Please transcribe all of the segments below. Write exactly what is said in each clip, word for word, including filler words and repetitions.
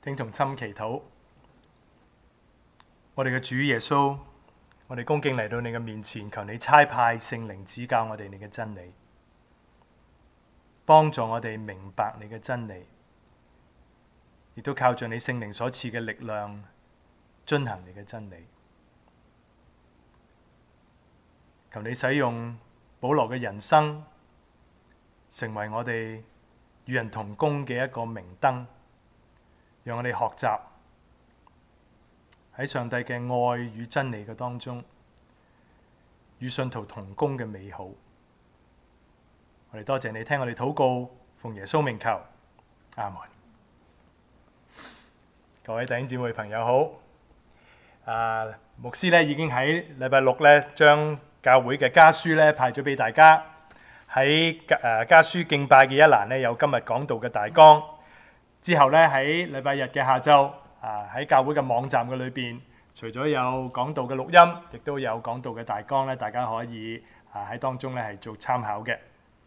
聽同心祈禱。我哋嘅主耶穌，我哋恭敬嚟到你嘅面前，求你差派聖靈指教我哋你嘅真理，幫助我哋明白你嘅真理，亦都靠着你聖靈所賜嘅力量，遵行你嘅真理。求你使用保羅嘅人生，成為我哋與人同工嘅一個明燈，讓我哋學習喺上帝嘅愛與真理嘅當中，與信徒同工嘅美好。我哋多謝你聽我哋禱告，奉耶穌名求，阿門。各位弟兄姊妹朋友好，啊，牧師咧已經喺禮拜六咧將教會嘅家書咧派咗俾大家。喺誒家書敬拜嘅一欄咧有今日講道嘅大綱，之後咧喺禮拜日嘅下晝啊喺教會嘅網站嘅裏邊，除咗有講道嘅錄音，亦都有講道嘅大綱咧，大家可以啊喺當中咧係做參考嘅。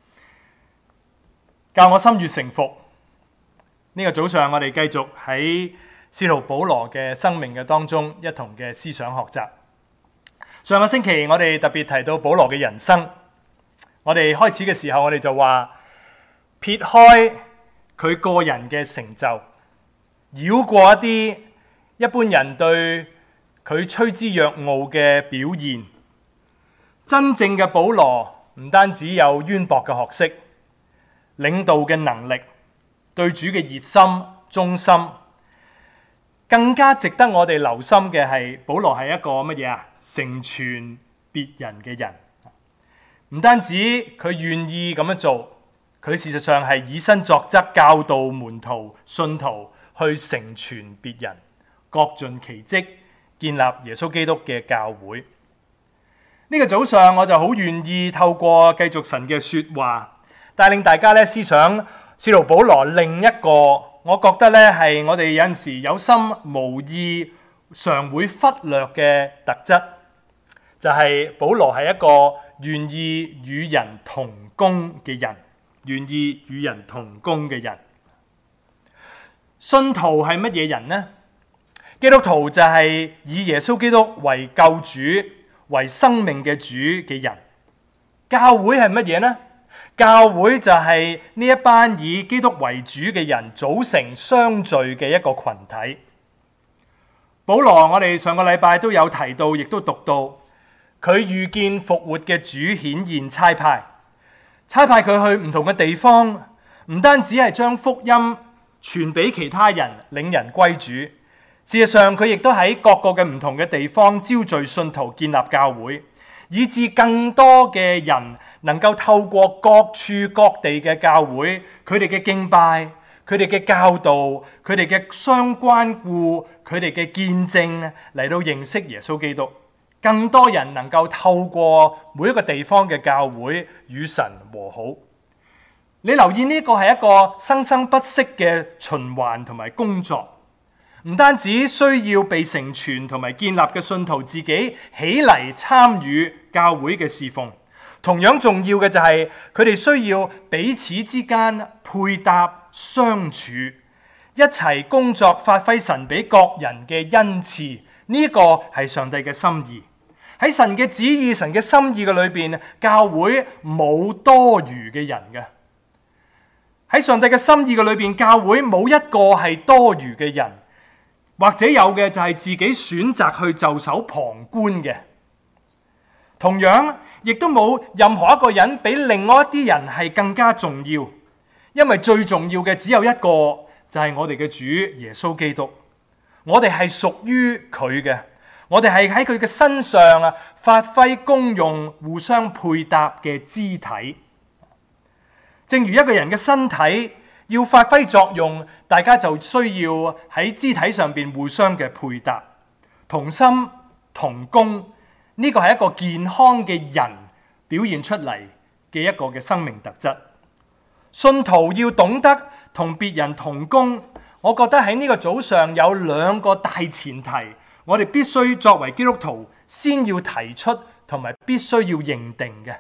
教我心悅誠服。呢個早上我哋繼續喺使徒保羅嘅生命嘅當中一同嘅思想學習。上個星期我哋特別提到保羅嘅人生。我哋開始嘅時候，我哋就話撇開佢個人嘅成就，繞過一啲一般人對佢趨之若鶩嘅表現，真正嘅保羅唔單止有淵博嘅學識、領導嘅能力、對主嘅熱心、忠心，更加值得我哋留心嘅係保羅係一個乜嘢啊？成全別人嘅人。唔單止佢願意咁樣做，佢事實上係以身作則，教導門徒、信徒去成全別人，各盡其職，建立耶穌基督嘅教會。呢、這個早上我就好願意透過繼續神嘅說話，帶領大家咧思想使徒保羅另一個，我覺得咧係我哋有陣時有心無意常會忽略嘅特質，就係、是、保羅係一個願意與人同工嘅人，願意與人同工嘅人。信徒係乜嘢人呢？基督徒就係以耶穌基督為救主、為生命嘅主嘅人。教會係乜嘢呢？教會就係呢一班以基督為主嘅人組成相聚嘅一個群體。保羅，我哋上個禮拜都有提到，亦都讀到。佢遇見復活嘅主顯現差派，差派佢去唔同嘅地方，唔單止係將福音傳俾其他人，領人歸主。事實上，佢亦都喺各個嘅唔同嘅地方招聚信徒，建立教會，以致更多嘅人能夠透過各處各地嘅教會，佢哋嘅敬拜、佢哋嘅教導、佢哋嘅相關顧、佢哋嘅見證嚟到認識耶穌基督。更多人能夠透過每一個地方嘅教會與神和好。你留意呢個係一個生生不息嘅循環同埋工作，唔單止需要被成全同埋建立嘅信徒自己起嚟參與教會嘅侍奉，同樣重要嘅就係佢哋需要彼此之間配搭相處，一齊工作，發揮神俾各人嘅恩賜。呢個係上帝嘅心意。喺神嘅旨意、神嘅心意嘅裏邊，教會冇多餘嘅人嘅。喺上帝嘅心意嘅裏邊，教會冇一個係多餘嘅人，或者有嘅就係自己選擇去袖手旁觀嘅。同樣，亦都冇任何一個人比另外一啲人係更加重要，因為最重要嘅只有一個，就係我哋嘅主耶穌基督。我哋係屬於佢嘅。我哋係喺佢嘅身上啊，發揮功用、互相配搭嘅肢體。正如一個人嘅身體要發揮作用，大家就需要喺肢體上邊互相嘅配搭，同心同工。呢個係一個健康嘅人表現出嚟嘅一個嘅生命特質。信徒要懂得同別人同工，我覺得喺呢個早上有兩個大前提。我哋必須作為基督徒先要提出同埋必須要認定嘅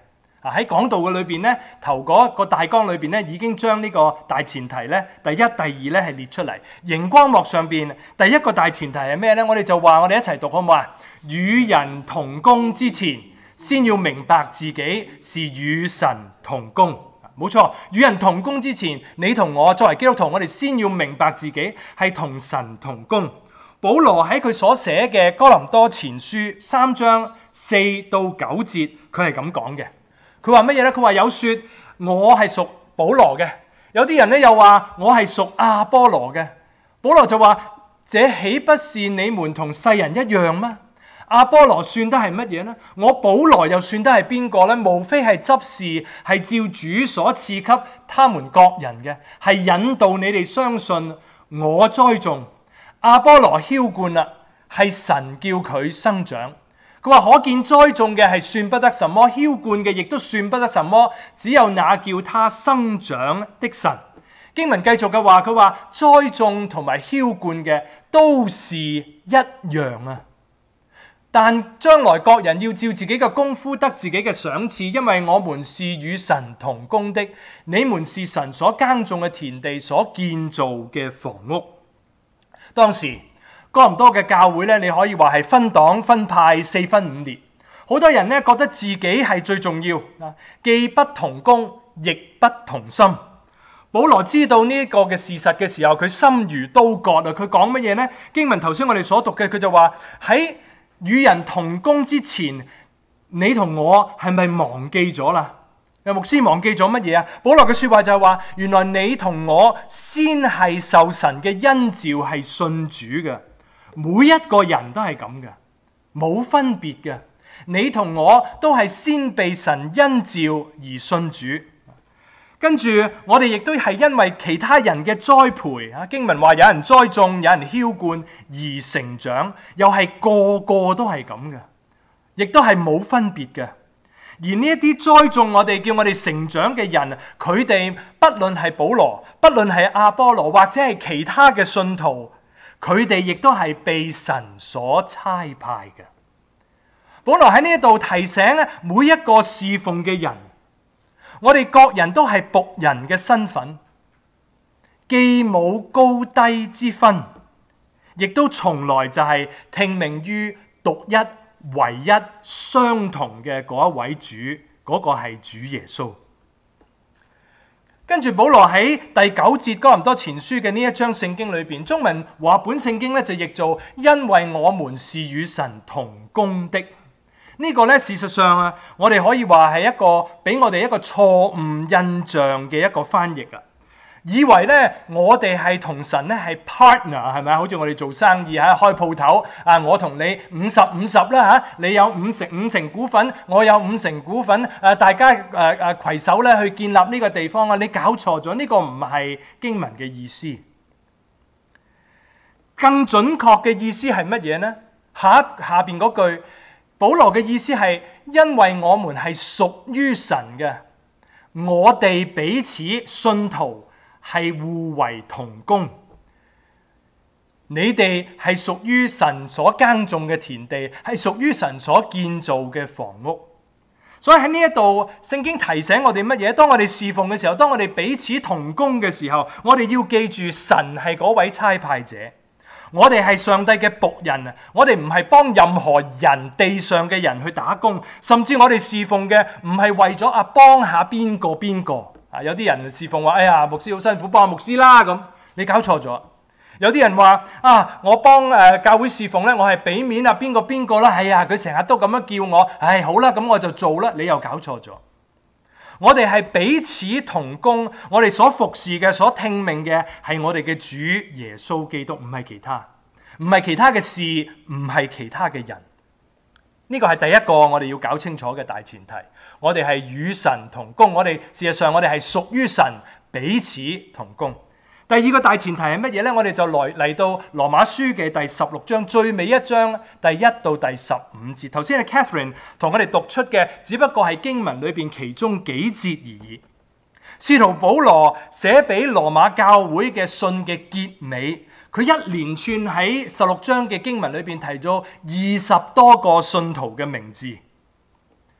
啊，喺講道嘅裏邊咧，頭嗰個大綱裏邊咧，已經將呢個大前提咧，第一、第二咧係列出嚟。熒光幕上邊第一個大前提係咩咧？我哋就話我哋一齊讀好唔好啊？與人同工之前，先要明白自己是與神同工。冇錯，與人同工之前，你同我作為基督徒，我哋先要明白自己係同神同工。保羅喺佢所寫嘅哥林多前書三章四到九節，佢係咁講嘅。佢話乜嘢呢？佢話有說我係屬保羅嘅，有啲人咧又話我係屬亞波羅嘅。保羅就話：這豈不是你們同世人一樣嗎？亞波羅算得係乜嘢呢？我保羅又算得係邊個呢？無非係執事，係照主所賜給他們各人嘅，係引導你哋相信。我栽種，亞波羅澆灌啦，係神叫佢生長。佢話可見栽種嘅係算不得什麼，澆灌嘅亦都算不得什麼，只有那叫他生長的神。經文繼續嘅話，佢話栽種同埋澆灌嘅都是一樣啊。但將來各人要照自己嘅功夫得自己嘅賞賜，因為我們是與神同工的，你們是神所耕種嘅田地，所建造嘅房屋。當時哥林多嘅教會咧，你可以話係分黨分派四分五裂，好多人咧覺得自己係最重要啊，既不同工亦不同心。保羅知道呢個嘅事實嘅時候，佢心如刀割啊！佢講乜嘢呢？經文頭先我哋所讀嘅，佢就話喺與人同工之前，你同我係咪忘記咗啦？有牧師忘記咗乜嘢啊？保羅嘅說話就係話，原來你同我先係受神嘅恩召，係信主嘅。每一個人都係咁嘅，冇分別嘅。你同我都係先被神恩召而信主。跟住我哋亦都係因為其他人嘅栽培啊，經文話有人栽種，有人澆灌而成長，又係個個都係咁嘅，亦都係冇分別嘅。而呢一啲栽種我哋叫我哋成長嘅人，佢哋不論係保羅，不論係亞波羅，或者係其他嘅信徒，佢哋亦都係被神所差派嘅。保羅喺呢一度提醒咧，每一個侍奉嘅人，我哋各人都係僕人嘅身份，既冇高低之分，亦都從來就係聽命於獨一唯一相同嘅嗰一位主，嗰個係主耶穌。跟住保羅喺第九節哥林多前書嘅呢一章聖經裏邊，中文話本聖經咧就譯做因為我們是與神同工的。呢個咧，事實上啊，我哋可以話係一個俾我哋一個錯誤印象嘅一個翻譯啊，以為咧我哋係同神咧係 partner， 係咪？好似我哋做生意喺開鋪頭啊，我同你五十五十啦嚇，你有五成五成股份，我有五成股份，誒大家誒誒攜手咧去建立呢個地方啊！你搞錯咗，呢個唔係經文嘅意思。更準確嘅意思係乜嘢呢？下下邊嗰句。保羅嘅意思係，因為我們係屬於神嘅，我哋彼此信徒係互為同工。你哋係屬於神所耕種嘅田地，係屬於神所建造嘅房屋。所以喺呢一度，聖經提醒我哋乜嘢？當我哋侍奉嘅時候，當我哋彼此同工嘅時候，我哋要記住神係嗰位差派者。我哋係上帝嘅僕人啊！我哋唔係幫任何人地上嘅人去打工，甚至我哋侍奉嘅唔係為咗啊幫下邊個邊個啊！有啲人侍奉話：哎呀，牧師好辛苦，幫下牧師啦咁。你搞錯咗。有啲人話：啊，我幫誒、呃、教會侍奉咧，我係俾面啊邊個邊個啦。哎呀，佢成日都咁樣叫我，唉、哎，好啦，咁我就做啦。你又搞錯咗。我哋係彼此同工，我哋所服侍嘅、所聽命嘅係我哋嘅主耶穌基督，唔係其他，唔係其他嘅事，唔係其他嘅人。呢個係第一個我哋要搞清楚嘅大前提。我哋係與神同工，我哋事實上我哋係屬於神，彼此同工。第二個大前提係乜嘢呢？我哋就來嚟到羅馬書嘅第十六章最尾一章第一到第十五節。頭先係 Catherine 同我哋讀出嘅，只不過係經文裏邊其中幾節而已。使徒保羅寫俾羅馬教會嘅信嘅結尾，佢一連串喺十六章嘅經文裏邊提咗二十多個信徒嘅名字。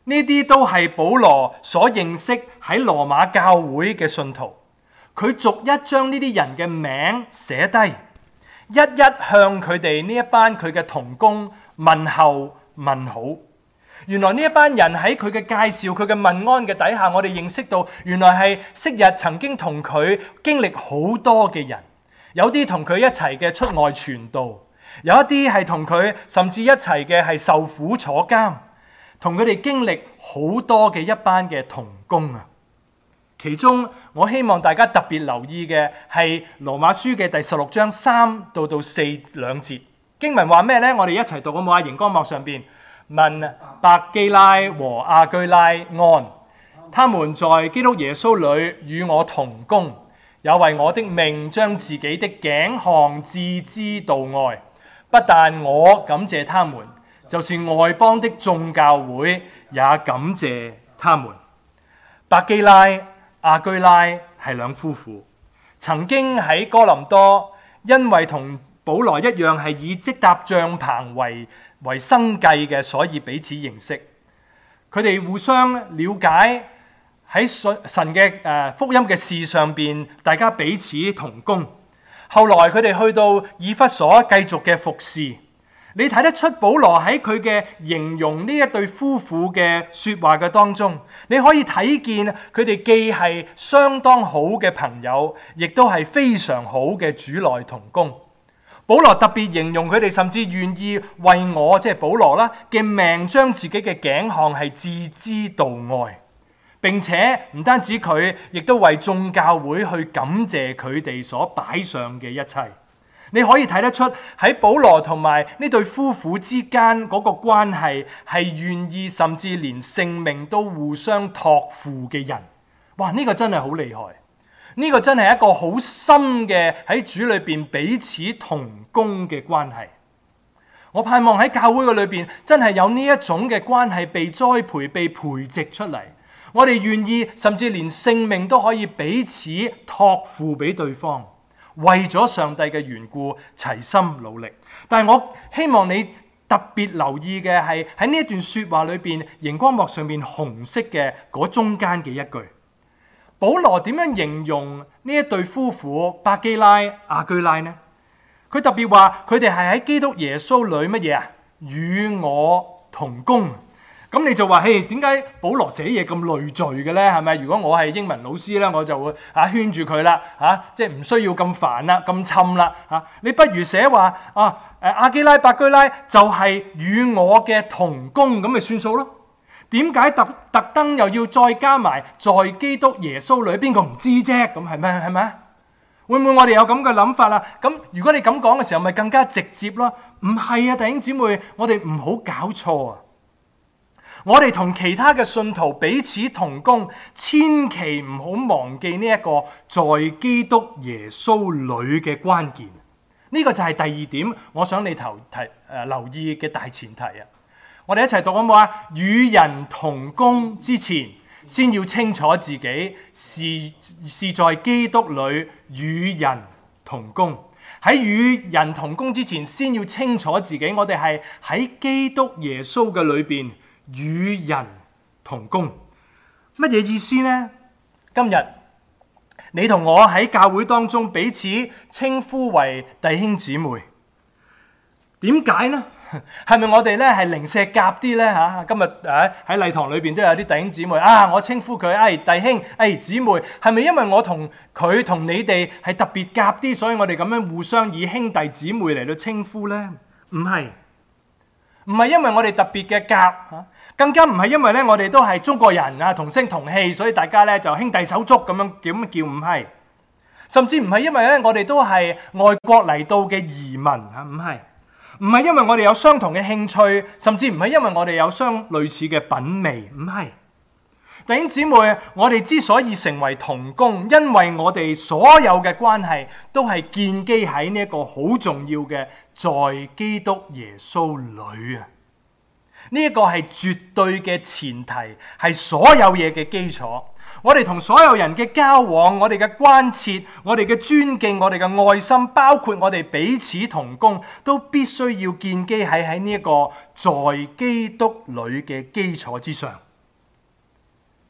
呢啲都係保羅所認識喺羅馬教會嘅信徒，佢逐一將呢啲人嘅名寫低，一一向佢哋呢一班佢嘅同工問候問好。原來呢一班人喺佢嘅介紹、佢嘅問安嘅底下，我哋認識到原來係昔日曾經同佢經歷好多嘅人，有啲同佢一齊嘅出外傳道，有一啲係同佢甚至一齊嘅係受苦坐監，同佢哋經歷好多嘅一班嘅同工啊。其中我希望大家特別留意嘅係羅馬書嘅第十六章三到到四兩節經文話咩呢？我哋一齊讀好冇啊？熒光幕上邊。問百基拉和亞居拉安，他們在基督耶穌裏與我同工，有為我的命將自己的頸項置之度外。不但我感謝他們，就是外邦的眾教會也感謝他們。百基拉、亞居拉係兩夫婦，曾經喺哥林多，因為同保羅一樣係以積搭帳棚為為生計嘅，所以彼此認識。佢哋互相了解，喺神嘅誒福音嘅事上邊，大家彼此同工。後來佢哋去到以弗所繼續嘅服侍。你睇得出保羅喺佢嘅形容呢一對夫婦嘅說話嘅當中，你可以睇見佢哋既係相當好嘅朋友，亦都係非常好嘅主內同工。保羅特別形容佢哋甚至願意為我，即係保羅啦嘅命，將自己嘅頸項係置之度外，並且唔單止佢，亦都為眾教會去感謝佢哋所擺上嘅一切。你可以睇得出喺保羅同埋呢對夫婦之間嗰個關係係願意，甚至連性命都互相託付嘅人。哇！呢個真係好厲害。呢個真係一個好深嘅喺主裏邊彼此同工嘅關係。我盼望喺教會嘅裏邊真係有呢一種嘅關係被栽培、被培植出嚟。我哋願意甚至連性命都可以彼此託付俾對方，為咗上帝嘅緣故齊心努力。但係我希望你特別留意嘅係喺呢一段說話裏邊，熒光幕上面紅色嘅嗰中間嘅一句。保羅點樣形容呢一對夫婦百基拉、亞居拉呢？佢特別話佢哋係喺基督耶穌裏乜嘢啊？與我同工。咁你就話，嘿，點解保羅寫嘢咁累贅嘅咧？係咪？如果我係英文老師咧，我就會啊圈住佢啦，嚇，即係唔需要咁煩啦、咁侵啦，嚇。你不如寫話啊，誒亞基拉、百基拉就係與我嘅同工，咁咪算數咯。點解特特登又要再加埋在基督耶穌裏？邊個唔知啫？咁係咪？係咪？會唔會我哋有咁嘅諗法啊？咁如果你咁講嘅時候，咪更加直接咯？唔係啊，弟兄姊妹，我哋唔好搞錯啊！我哋同其他嘅信徒彼此同工，千祈唔好忘記呢一個在基督耶穌裏嘅關鍵。呢個就係第二點，我想你頭提誒留意嘅大前提啊！我哋一齊讀好唔好啊？與人同工之前，先要清楚自己是是在基督裏與人同工。喺與人同工之前，先要清楚自己，我哋係喺基督耶穌嘅裏邊與人同工。乜嘢意思呢？今日你同我喺教會當中彼此稱呼為弟兄姊妹，點解呢？係咪我哋咧係零舍夾啲咧嚇？今日誒喺禮堂裏邊都有啲弟兄姊妹啊，我稱呼佢誒、哎、弟兄誒姊、哎、妹，係咪因為我同佢同你哋係特別夾啲，所以我哋咁樣互相以兄弟姊妹嚟到稱呼咧？唔係，唔係因為我哋特別嘅夾嚇，更加唔係因為咧我哋都係中國人啊，同聲同氣，所以大家咧就兄弟手足咁樣叫咁叫，唔係，甚至唔係因為咧我哋都係外國嚟到嘅移民嚇，唔係。唔係因為我哋有相同嘅興趣，甚至唔係因為我哋有相類似嘅品味，唔係。弟兄姊妹，我哋之所以成為同工，因為我哋所有嘅關係都係建基喺呢一個好重要嘅在基督耶穌裏啊！呢一個係絕對嘅前提，係所有嘢嘅基礎。我哋同所有人嘅交往，我哋嘅關切，我哋嘅尊敬，我哋嘅愛心，包括我哋彼此同工，都必須要建基喺喺呢一個在基督裏嘅基礎之上。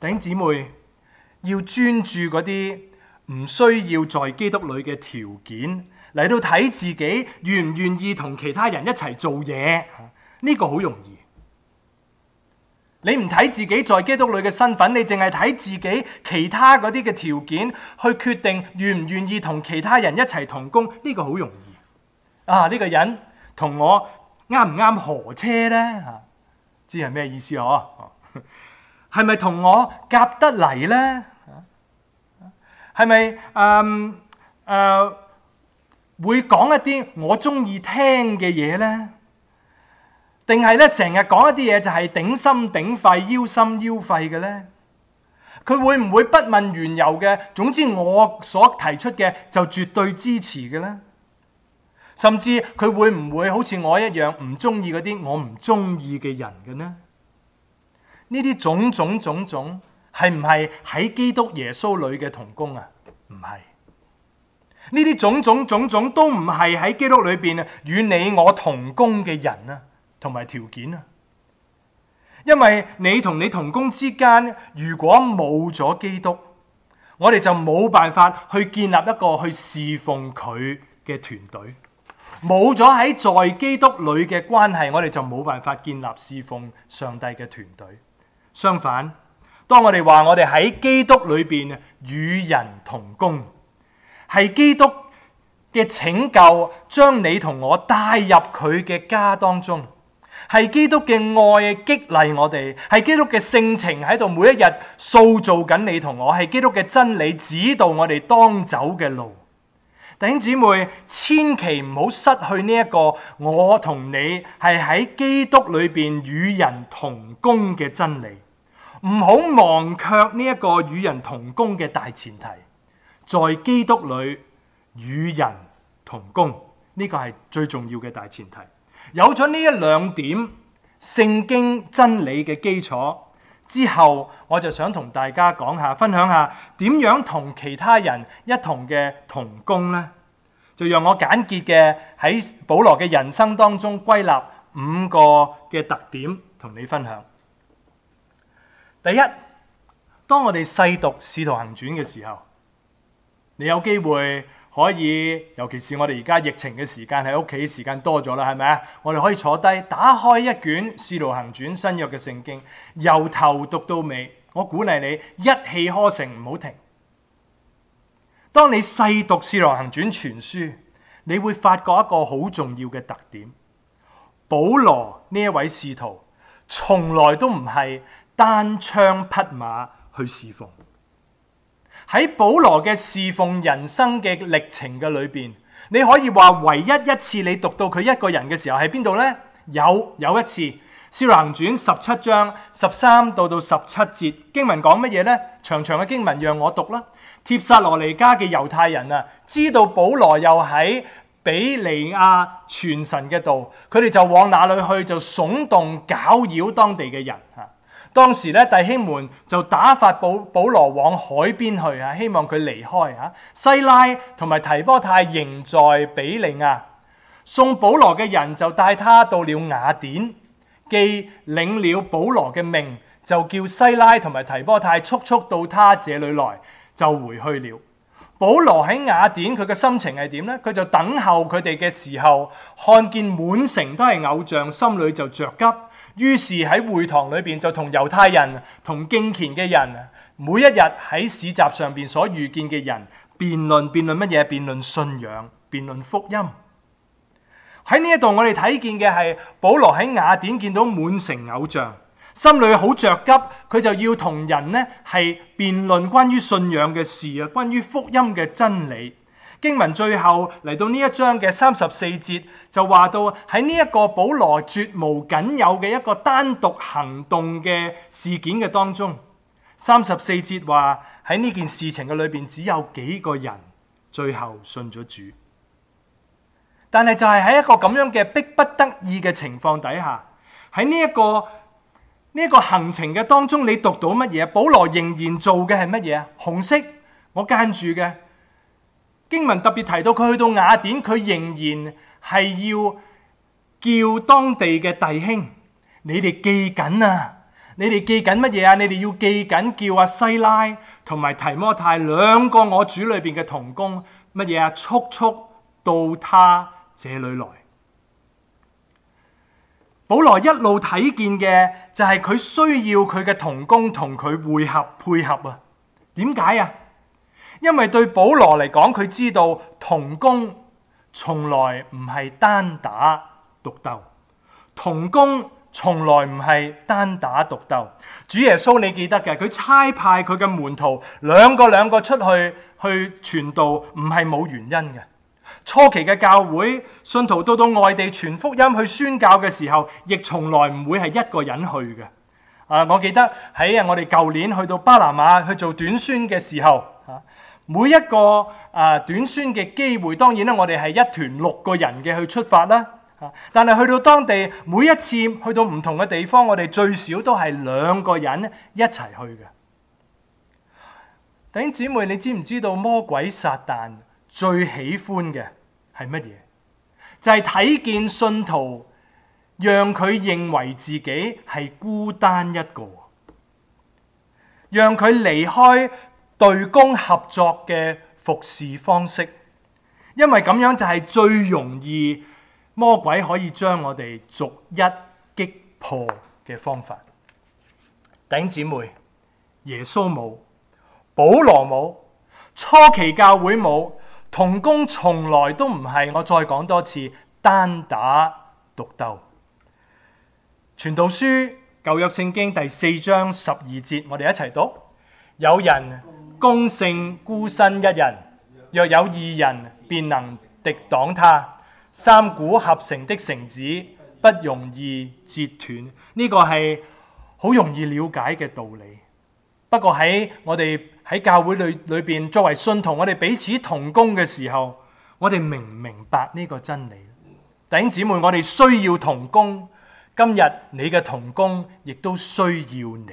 弟兄姊妹，要專注嗰啲唔需要在基督裏嘅條件嚟到睇自己願唔願意同其他人一齊做嘢，呢個好容易。你唔睇自己在基督裏嘅身份，你淨係睇自己其他嗰啲嘅條件去決定願唔願意同其他人一齊同工，呢個好容易。啊，呢個人同我啱唔啱合車呢？知係咩意思嗬？係咪同我夾得嚟呢？係咪誒誒會講一啲我中意聽嘅嘢呢？定係咧成日講一啲嘢就係頂心頂肺、腰心腰肺嘅呢？佢會唔會不問緣由嘅？總之我所提出嘅就絕對支持嘅呢？甚至佢會唔會好似我一樣唔中意嗰啲我唔中意嘅人嘅呢？呢啲種種種種係唔係喺基督耶穌裏嘅同工啊？唔係。呢啲種種種種都唔係喺基督裏邊與你我同工嘅人啊，同埋條件啊。因為你同你同工之間，如果冇咗基督，我哋就冇辦法去建立一個去侍奉佢嘅團隊。冇咗喺在基督裏嘅關係，我哋就冇辦法建立侍奉上帝嘅團隊。相反，當我哋話我哋喺基督裏邊與人同工，係基督嘅拯救將你同我帶入佢嘅家當中，係基督嘅愛激勵我哋，係基督嘅性情喺度每一日塑造緊你同我，係基督嘅真理指導我哋當走嘅路。弟兄姊妹，千祈唔好失去呢一個我同你係喺基督裏邊與人同工嘅真理，唔好忘卻呢一個與人同工嘅大前提，在基督裏與人同工，呢個係最重要嘅大前提。有咗呢一兩點聖經真理嘅基礎之後，我就想同大家講下，分享下點樣同其他人一同嘅同工呢？就讓我簡潔嘅喺保羅嘅人生當中歸納五個嘅特點同你分享。第一，當我哋細讀《使徒行傳》嘅時候，你有機會可以，尤其是我哋而家疫情嘅時間，喺屋企時間多咗啦，係咪啊？我哋可以坐低，打開一卷《使徒行傳》新約嘅聖經，由頭讀到尾。我鼓勵你一氣呵成，唔好停。當你細讀《使徒行傳》全書，你會發覺一個好重要嘅特點：保羅呢一位使徒，從來都唔係單槍匹馬去侍奉。喺保羅嘅侍奉人生嘅歷程嘅裏邊，你可以話唯一一次你讀到佢一個人嘅時候喺邊度呢？有有一次，《使徒行傳》十七章十三到到十七節經文講乜嘢呢？長長嘅經文讓我讀啦。帖撒羅尼迦嘅猶太人啊，知道保羅又喺比利亞傳神嘅道，佢哋就往那裏去，就聳動攪擾當地嘅人啊。當時咧，弟兄們就打發保保羅往海邊去啊，希望佢離開啊。西拉同埋提波太仍在比利亞，送保羅嘅人就帶他到了雅典，既領了保羅嘅命，就叫西拉同埋提波太速速到他這裏來，就回去了。保羅喺雅典，佢嘅心情係點呢？佢就等候佢哋嘅時候，看見滿城都係偶像，心裏就着急。於是喺會堂裏邊就同猶太人、同敬虔嘅人，每一日喺市集上邊所遇見嘅人辯論，辯論乜嘢？辯論信仰，辯論福音。喺呢一度我哋睇見嘅係保羅喺雅典見到滿城偶像，心裏好着急，佢就要同人呢係辯論關於信仰嘅事啊，關於福音嘅真理。經文最後嚟到呢一章嘅三十四節，就話到喺呢一個保羅絕無僅有嘅一個單獨行動嘅事件嘅當中，三十四節話喺呢件事情嘅裏邊只有幾個人最後信咗主，但係就係喺一個咁樣嘅逼不得已嘅情況底下，喺呢一個呢一個行程嘅當中，你讀到乜嘢？保羅仍然做嘅係乜嘢啊？紅色我間住嘅。經文特別提到佢去到雅典，佢仍然係要叫當地嘅弟兄，你哋記緊啊！ 你哋記緊乜嘢啊？你哋要記緊叫阿西拉同埋提摩太兩個我主裏邊嘅同工乜嘢啊？速速到他這裏來。保羅一路睇見嘅就係佢需要佢嘅同工同佢會合配合啊。點解啊？因為對保羅嚟講，佢知道同工從來唔係單打獨鬥，同工從來唔係單打獨鬥。主耶穌你記得嘅，佢差派佢嘅門徒兩個兩個出去去傳道，唔係冇原因嘅。初期嘅教會信徒到到外地傳福音去宣教嘅時候，亦從來唔會係一個人去嘅。啊，我記得喺啊我哋舊年去到巴拿馬去做短宣嘅時候，啊每一個啊短宣嘅機會，當然啦，我哋係一團六個人嘅去出發啦。但係去到當地，每一次去到唔同嘅地方，我哋最少都係兩個人一齊去嘅。弟兄姊妹，你知唔知道魔鬼撒旦最喜歡嘅係乜嘢？就係睇見信徒，讓佢認為自己係孤單一個，讓佢離開隊工合作嘅服侍方式，因為咁樣就係最容易魔鬼可以將我哋逐一擊破嘅方法。弟兄姊妹，耶穌冇，保羅冇，初期教會冇，同工從來都唔係，我再講多次，單打獨鬥。傳道書舊約聖經第四章十二節，我哋一齊讀：有人攻勝孤身一人，若有二人，便能敵擋他。三股合成的繩子不容易折斷，呢個係好容易了解嘅道理。不過喺我哋喺教會裏裏邊，作為信徒，我哋彼此同工嘅時候，我哋明唔明白呢個真理？弟兄姊妹，我哋需要同工，今日你嘅同工亦都需要你。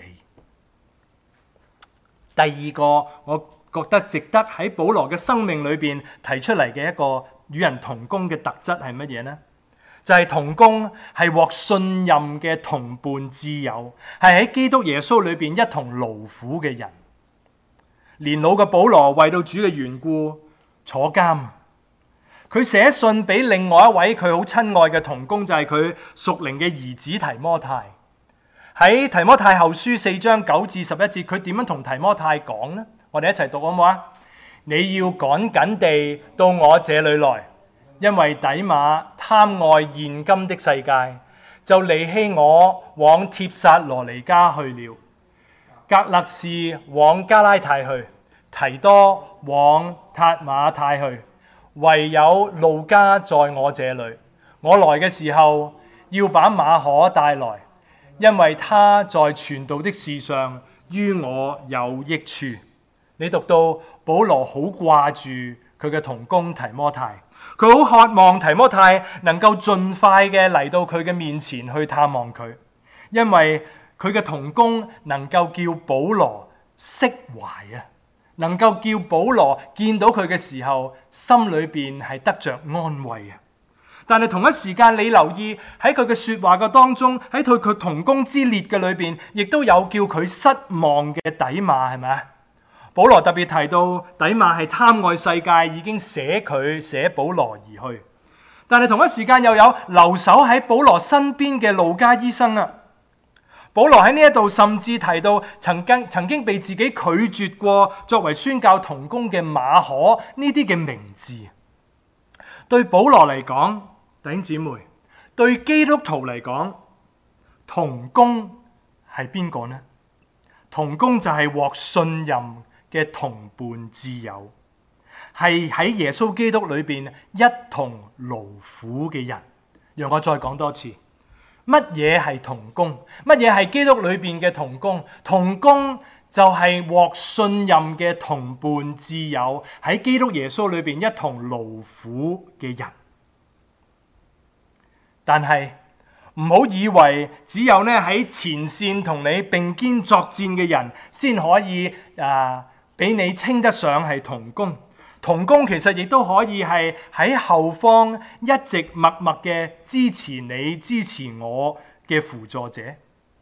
第二個，我覺得值得喺保羅嘅生命裏邊提出嚟嘅一個與人同工嘅特質係乜嘢呢？就係、是、同工係獲信任嘅同伴摯友，係喺基督耶穌裏邊一同勞苦嘅人。年老嘅保羅為到主嘅緣故坐監，佢寫信俾另外一位佢好親愛嘅同工，就係佢屬靈嘅兒子提摩太。喺提摩太後書四章九至十一節，佢點樣同提摩太講呢？我哋一齊讀好唔好啊？你要趕緊地到我這裏來，因為底馬貪愛現今的世界，就離棄我往帖撒羅尼迦去了。格勒士往加拉太去，提多往塔馬太去，唯有路加在我這裏。我來嘅時候要把馬可帶來，因為他在傳道的事上於我有益處。你讀到保羅好掛住佢嘅同工提摩太，佢好渴望提摩太能夠盡快嘅嚟到佢嘅面前去探望佢，因為佢嘅同工能夠叫保羅釋懷啊，能夠叫保羅見到佢嘅時候心裏邊係得着安慰啊。但係同一時間，你留意喺佢嘅說話嘅當中，喺佢佢同工之列嘅裏邊，亦都有叫佢失望嘅底馬，係咪啊？保羅特別提到底馬係貪愛世界，已經捨佢捨保羅而去。但係同一時間又有留守喺保羅身邊嘅路加醫生啊。保羅喺呢一度甚至提到曾經曾經被自己拒絕過作為宣教同工嘅馬可呢啲嘅名字。對保羅嚟講，弟兄姊妹，對基督徒嚟講，同工係邊個呢？同工就係獲信任嘅同伴摯友，係喺耶穌基督裏邊一同勞苦嘅人。讓我再講多次，乜嘢係同工？乜嘢係基督裏邊嘅同工？同工就係獲信任嘅同伴摯友，喺基督耶穌裏邊一同勞苦嘅人。但係唔好以為只有呢喺前線同你並肩作戰嘅人先可以啊，俾你稱得上係同工。同工其實亦都可以係喺後方一直默默嘅支持你、支持我嘅輔助者。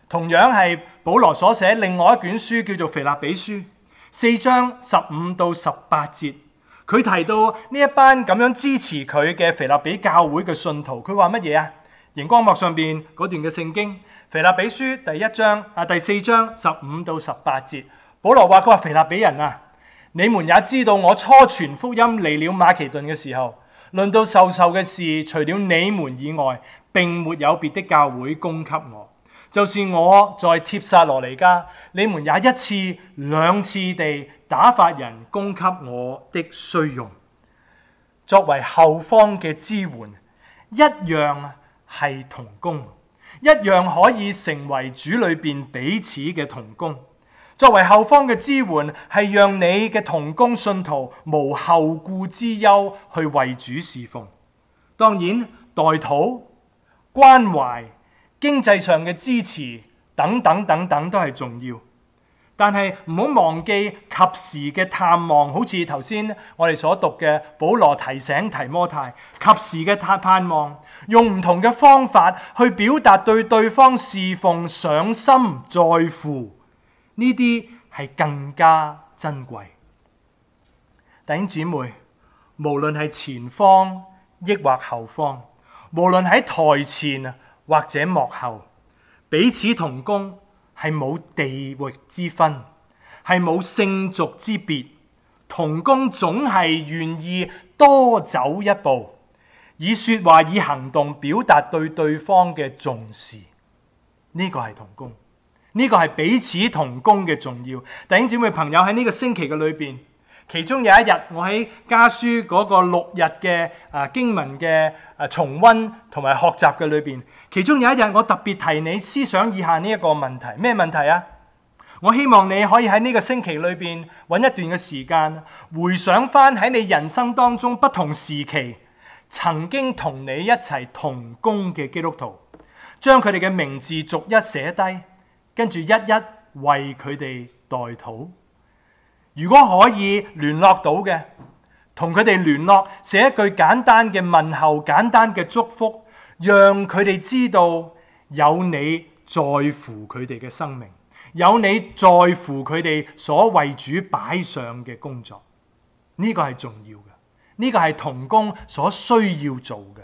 同樣係保羅所寫另外一卷書叫做腓立比書，四章十五到十八節，佢提到呢一班咁樣支持佢嘅腓立比教會嘅信徒，佢話乜嘢啊？熒光幕上邊嗰段嘅聖經，腓立比書第一章啊第四章十五到十八節，保羅話佢話腓立比人啊，你們也知道我初傳福音嚟了馬其頓嘅時候，論到授受嘅事，除了你們以外，並沒有別的教會供給我。就是我在帖撒羅尼迦，你們也一次兩次地打發人供給我的需用，作為後方嘅支援，一樣係同工，一樣可以成為主裏邊彼此嘅同工。作為後方嘅支援，係讓你嘅同工信徒無後顧之憂去為主侍奉。當然，代禱、關懷、經濟上嘅支持等等等等都係重要，但係唔好忘記及時嘅探望，好似頭先我哋所讀嘅保羅提醒提摩太，及時嘅探盼望，用唔同嘅方法去表達對對方侍奉上心在乎，呢啲係更加珍貴。弟兄姊妹，無論係前方抑或後方，無論喺台前或者幕後，彼此同工係冇地域之分，係冇聖俗之別。同工總係願意多走一步，以說話以行動表達對對方嘅重視。呢個係同工，呢個係彼此同工嘅重要。弟兄姊妹朋友，喺呢個星期嘅裏邊，其中有一日，我喺家書嗰個六日嘅啊經文嘅啊重溫同埋學習嘅裏邊，其中有一日我特別提你思想以下呢一個問題，咩問題啊？我希望你可以喺呢個星期裏邊揾一段嘅時間，回想翻喺你人生當中不同時期曾經同你一齊同工嘅基督徒，將佢哋嘅名字逐一寫低，跟住一一為佢哋代禱。如果可以聯絡到嘅，同佢哋聯絡，寫一句簡單嘅問候，簡單嘅祝福，讓佢哋知道有你在乎佢哋嘅生命，有你在乎佢哋所為主擺上嘅工作。呢個係重要嘅，呢個係同工所需要做嘅。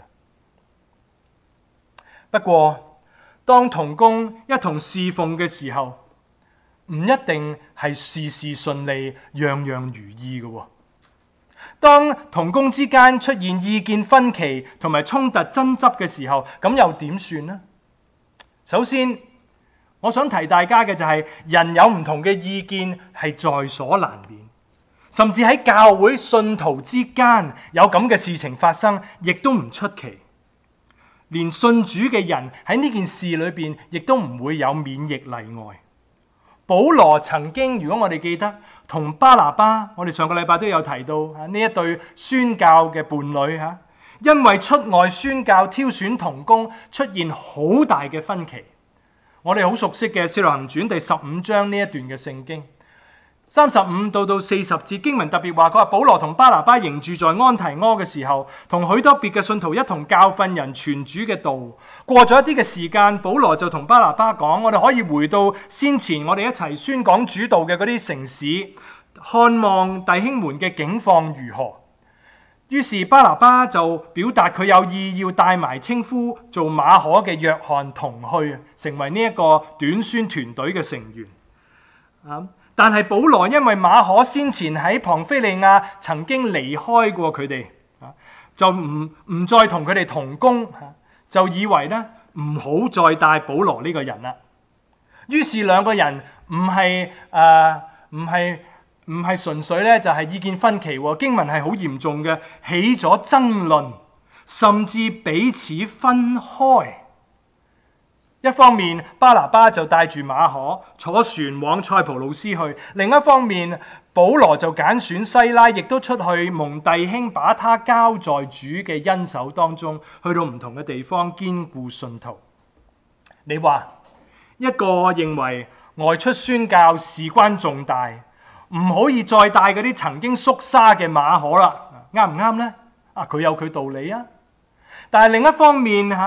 不過，當同工一同侍奉嘅時候，唔一定係事事順利、樣樣如意嘅。當同工之間出現意見分歧同埋衝突爭執嘅時候，咁又點算呢？首先，我想提大家嘅就係，人有唔同嘅意見係在所難免，甚至喺教會信徒之間有咁嘅事情發生，亦都唔出奇。連信主嘅人喺呢件事裏邊，亦都唔會有免疫例外。保羅曾經，如果我哋記得，同巴拿巴，我哋上個禮拜都有提到呢一對宣教嘅伴侶吓，因為出外宣教挑選同工，出現好大嘅分歧。我哋好熟悉嘅《使徒行傳》第十五章呢一段嘅聖經，三十五到到四十節經文特別話，佢話保羅同巴拿巴仍住在安提阿嘅時候，同許多別嘅信徒一同教訓人傳主嘅道。過咗一啲嘅時間，保羅就同巴拿巴講，我哋可以回到先前我哋一齊宣講主道嘅嗰啲城市，看望弟兄們嘅境況如何。於是巴拿巴就表達佢有意要帶埋稱呼做馬可嘅約翰同去，成為呢一個短宣團隊嘅成員。啊但係保羅因為馬可先前喺龐菲利亞曾經離開過佢哋，就唔唔再同佢哋同工，就以為咧唔好再帶保羅呢個人啦。於是兩個人唔係誒唔係唔係純粹咧就係意見分歧，經文係好嚴重嘅，起咗爭論，甚至彼此分開。一方面，巴拿巴就帶住馬可坐船往塞浦路斯去；另一方面，保羅就揀選西拉，亦都出去蒙弟兄把他交在主嘅恩手當中，去到唔同嘅地方堅固信徒。你話一個認為外出宣教事關重大，唔可以再帶嗰啲曾經縮沙嘅馬可啦，啱唔啱呢？啊，佢有佢道理啊。但係另一方面吓。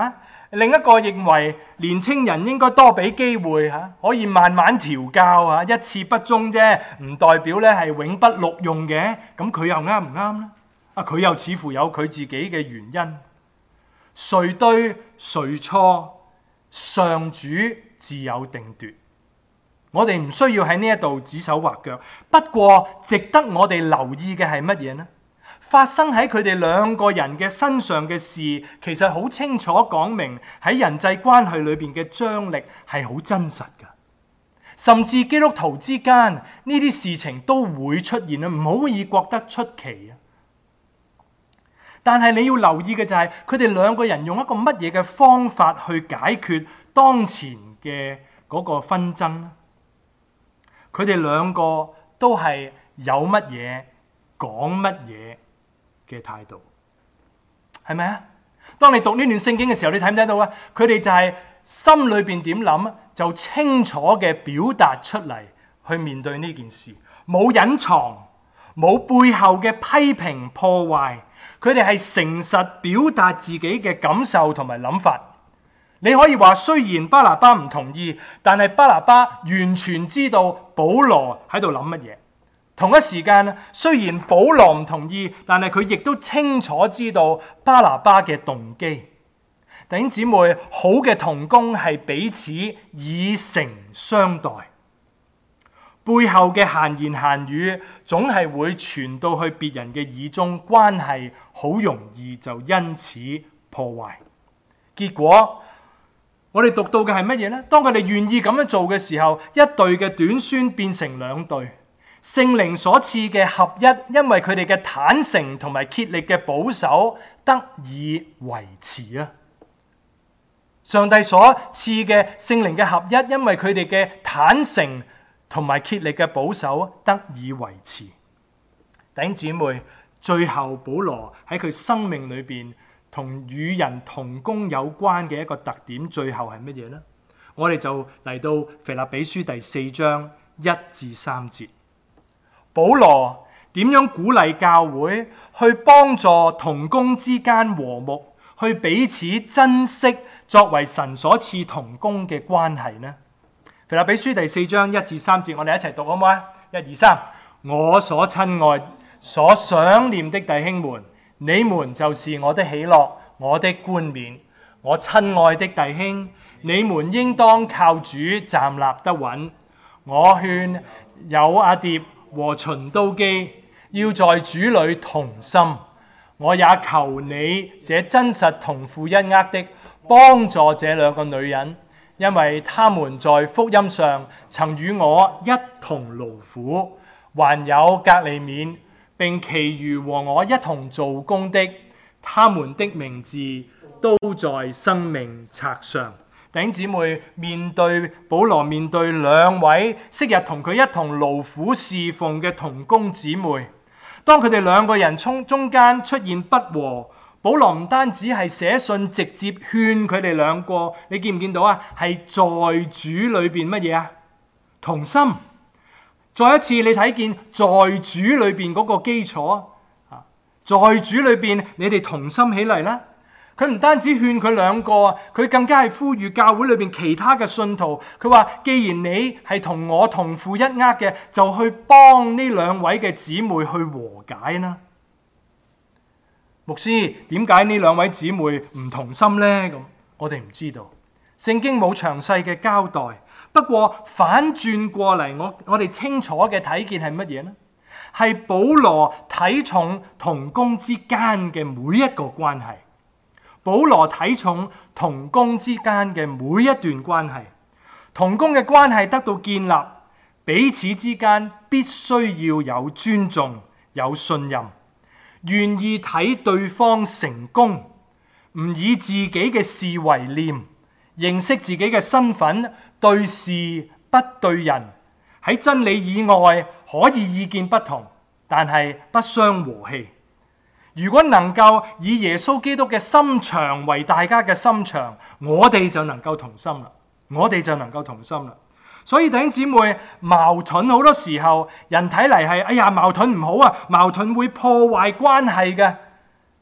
另一個認為年青人應該多俾機會嚇，可以慢慢調教嚇，一次不忠啫，唔代表咧係永不錄用嘅。咁佢又啱唔啱咧？啊，佢又似乎有佢自己嘅原因。誰對誰錯，上主自有定奪。我哋唔需要喺呢一度指手畫腳。不過值得我哋留意嘅係乜嘢呢？發生喺佢哋兩個人嘅身上嘅事，其實好清楚講明喺人際關係裏邊嘅張力係好真實㗎。甚至基督徒之間呢啲事情都會出現啊，唔好以覺得出奇啊。但係你要留意嘅就係佢哋兩個人用一個乜嘢嘅方法去解決當前嘅嗰個紛爭。佢哋兩個都係有乜嘢講乜嘢嘅態度，係咪啊？當你讀呢段聖經嘅時候，你睇唔睇到啊？佢哋就係心裏邊點諗，就清楚嘅表達出嚟，去面對呢件事，冇隱藏，冇背後嘅批評破壞。佢哋係誠實表達自己嘅感受同埋諗法。你可以話，雖然巴拿巴唔同意，但係巴拿巴完全知道保羅喺度諗乜嘢。同一時間，雖然保羅唔同意，但係佢亦都清楚知道巴拿巴嘅動機。弟兄姊妹，好嘅同工係彼此以誠相待，背後嘅閒言閒語總係會傳到去別人嘅耳中，關係好容易就因此破壞。結果我哋讀到嘅係乜嘢呢？當佢哋願意咁樣做嘅時候，一對嘅短孫變成兩對。聖靈所賜嘅合一，因為佢哋嘅坦誠同埋竭力嘅保守得以維持啊！上帝所賜嘅聖靈嘅合一，因為佢哋嘅坦誠同埋竭力嘅保守得以維持。弟兄姊妹，最後保羅喺佢生命裏邊同與人同工有關嘅一個特點，最後係乜嘢呢？我哋就嚟到腓立比書第四章一至三節。保羅點樣鼓勵教會去幫助同工之間和睦，去彼此珍惜作為神所賜同工嘅關係呢？腓立比書第四章一至三節，我哋一齊讀好唔好啊？一二三，我所親愛、所想念的弟兄們，你們就是我的喜樂，我的冠冕。我親愛的弟兄，你們應當靠主站立得穩。我勸友阿迭和循都基要在主裏同心。我也求你這真實同負一軛的幫助這兩個女人，因為他們在福音上曾與我一同勞苦，還有革利免並其餘和我一同做工的，他們的名字都在生命冊上。弟兄姊妹，面對保羅，面對兩位昔日同佢一同勞苦侍奉嘅同工姊妹，當佢哋兩個人中中間出現不和，保羅唔單止係寫信直接勸佢哋兩個，你見唔見到啊？係在主裏邊乜嘢啊？同心。再一次你睇見在主裏邊嗰個基礎啊，在主裏邊你哋同心起嚟啦。佢唔單止勸佢兩個，佢更加係呼籲教會裏邊其他嘅信徒。佢話：既然你係同我同負一軛嘅，就去幫呢兩位嘅姊妹去和解啦。牧師，點解呢兩位姊妹唔同心呢？咁我哋唔知道，聖經冇詳細嘅交代。不過反轉過嚟，我我哋清楚嘅睇見係乜嘢呢？係保羅睇重同工之間嘅每一個關係。保羅睇重同工之間嘅每一段關係，同工嘅關係得到建立，彼此之間必須要有尊重、有信任，願意睇對方成功，唔以自己嘅事為念，認識自己嘅身份，對事不對人，喺真理以外可以意見不同，但係不相和氣。如果能夠以耶穌基督嘅心腸為大家嘅心腸，我哋就能夠同心啦。我哋就能夠同心啦。所以弟兄姊妹，矛盾好多時候人睇嚟係，哎呀，矛盾唔好啊，矛盾會破壞關係嘅。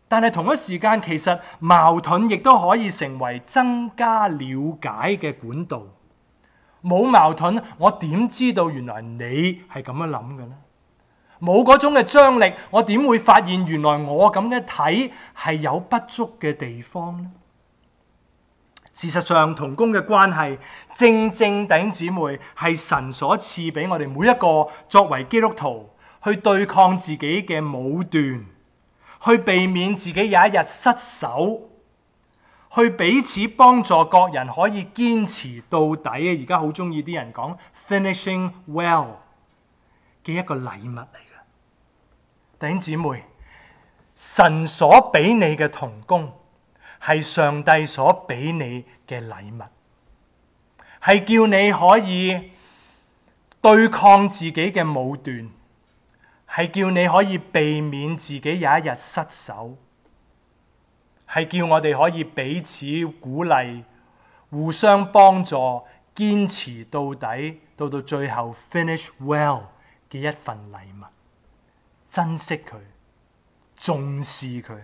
但係同一時間，其實矛盾亦都可以成為增加了解嘅管道。冇矛盾，我點知道原來你係咁樣諗嘅呢？冇嗰種嘅張力，我點會發現原來我咁嘅睇係有不足嘅地方呢？事實上，同工嘅關係，正正弟兄姊妹係神所賜俾我哋每一個作為基督徒去對抗自己嘅武斷，去避免自己有一日失手，去彼此幫助各人可以堅持到底。而家好中意啲人講 finishing well 嘅一個禮物嚟嘅。弟兄姊妹，神所俾你嘅同工係上帝所俾你嘅禮物，係叫你可以對抗自己嘅武斷，係叫你可以避免自己有一日失手，係叫我哋可以彼此鼓勵，互相幫助，堅持到底，到到最後 finish well 嘅一份禮物。珍惜佢，重視佢。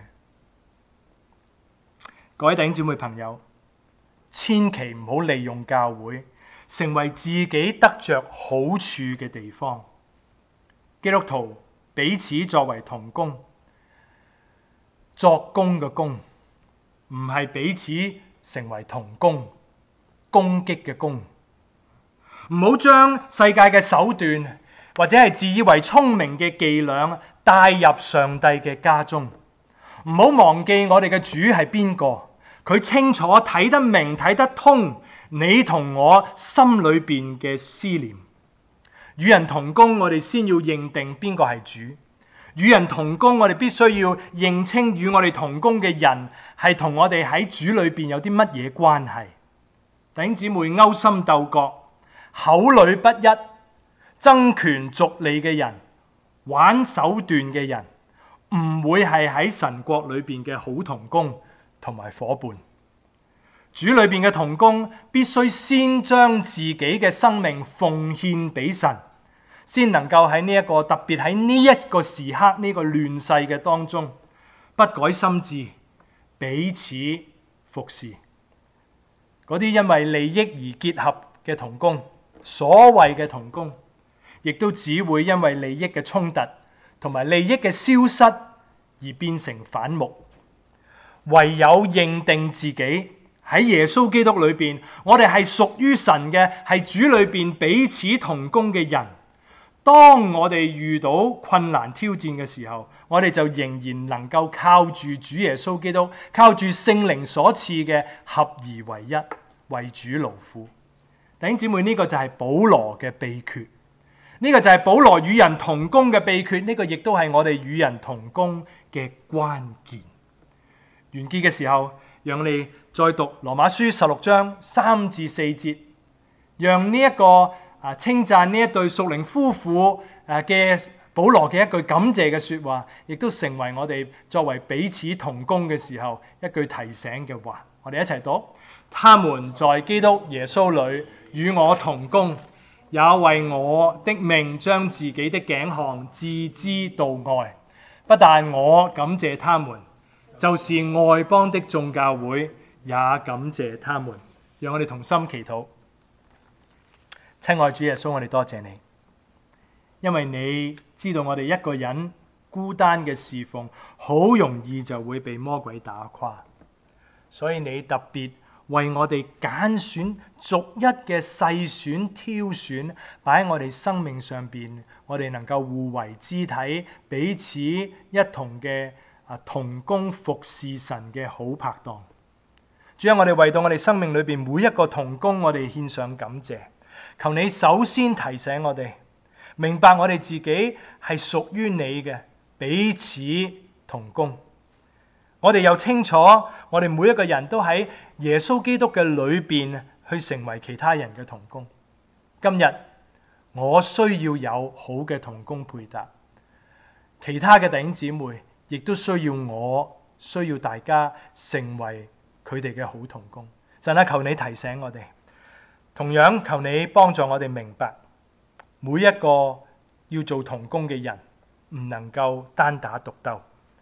各位弟兄姊妹朋友，千祈唔好利用教會成為自己得着好處嘅地方。基督徒彼此作為同工，作工嘅工，唔係彼此成為同工，攻擊嘅攻。唔好將世界嘅手段或者係自以為聰明嘅伎倆帶入上帝嘅家中。唔好忘記我哋嘅主係邊個，佢清楚睇得明睇得通你同我心裏邊嘅思念。與人同工，我哋先要認定邊個係主。與人同工，我哋必須要認清與我哋同工嘅人係同我哋喺主裏邊有啲乜嘢關係。弟兄姊妹，勾心鬥角、口裏不一、爭權逐利嘅人、玩手段嘅人，唔會係喺神國裏邊嘅好同工同埋伙伴。主裏邊嘅同工必須先將自己嘅生命奉獻俾神，先能夠喺呢一個特別喺呢一個時刻呢個亂世嘅當中，不改心志，彼此服侍。嗰啲因為利益而結合嘅同工，所謂嘅同工，亦都只會因為利益嘅衝突同埋利益嘅消失而變成反目。唯有認定自己喺耶穌基督裏邊，我哋係屬於神嘅，係主裏邊彼此同工嘅人。當我哋遇到困難挑戰嘅時候，我哋就仍然能夠靠住主耶穌基督，靠住聖靈所賜嘅合而為一，為主勞苦。弟兄姊妹，呢個就係保羅嘅秘訣，呢個就係保羅與人同工嘅秘訣，呢個亦都係我哋與人同工嘅關鍵。完結嘅時候，讓我哋再讀羅馬書十六章三至四節，讓呢一個啊稱讚呢一對屬靈夫婦誒嘅保羅嘅一句感謝嘅說話，亦都成為我哋作為彼此同工嘅時候一句提醒嘅話。我哋一齊讀：他們在基督耶穌裏與我同工，也為我的命將自己的頸項置之度外。不但我感謝他們，就是外邦的眾教會也感謝他們。讓我哋同心祈禱。親愛主耶穌，我哋多謝你，因為你知道我哋一個人孤單嘅侍奉，好容易就會被魔鬼打垮，所以你特別為我哋揀選，逐一嘅細選挑選，擺喺我哋生命上邊，我哋能夠互為肢體，彼此一同嘅啊同工服侍神嘅好拍檔。主啊，我哋為到我哋生命裏邊每一個同工，我哋獻上感謝。求你首先提醒我哋，明白我哋自己係屬於你嘅，彼此同工。我哋又清楚，我哋每一個人都喺耶穌基督嘅裏邊去成為其他人嘅同工。今日我需要有好嘅同工配搭，其他嘅弟兄姊妹亦都需要我，需要大家成為佢哋嘅好同工。神啊，求你提醒我哋。同樣求你幫助我哋明白，每一個要做同工嘅人唔能夠單打獨鬥，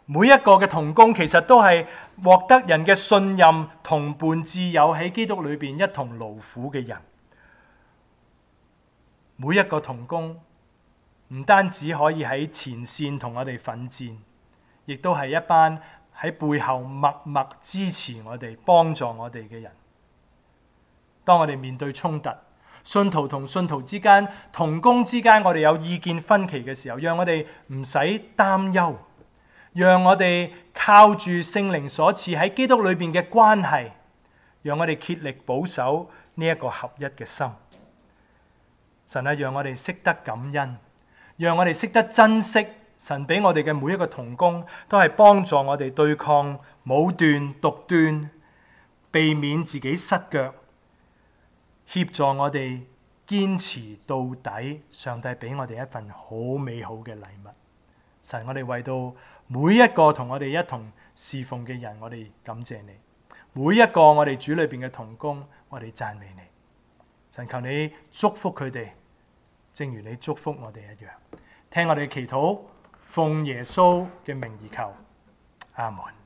每一個嘅同工其實都係獲得人嘅信任，同伴摯友喺基督裏邊一同勞苦嘅人。每一個同工唔單止可以喺前線同我哋奮戰，亦都係一班喺背後默默支持我哋、幫助我哋嘅人。當我哋面對衝突，信徒同信徒之間、同工之間，我哋有意見分歧嘅時候，讓我哋唔使擔憂，讓我哋靠住聖靈所賜喺基督裏邊嘅關係，讓我哋竭力保守呢一個合一嘅心。神啊，讓我哋識得感恩，讓我哋識得珍惜神俾我哋嘅每一個同工，都係幫助我哋對抗武斷、獨斷，避免自己失腳，協助我哋堅持到底。上帝俾我哋一份好美好嘅禮物。神，我哋為到每一個同我哋一同侍奉嘅人，我哋感謝你。每一個我哋主裏邊嘅同工，我哋讚美你。神，求你祝福佢哋，正如你祝福我哋一樣。聽我哋嘅祈禱，奉耶穌嘅名而求，阿門。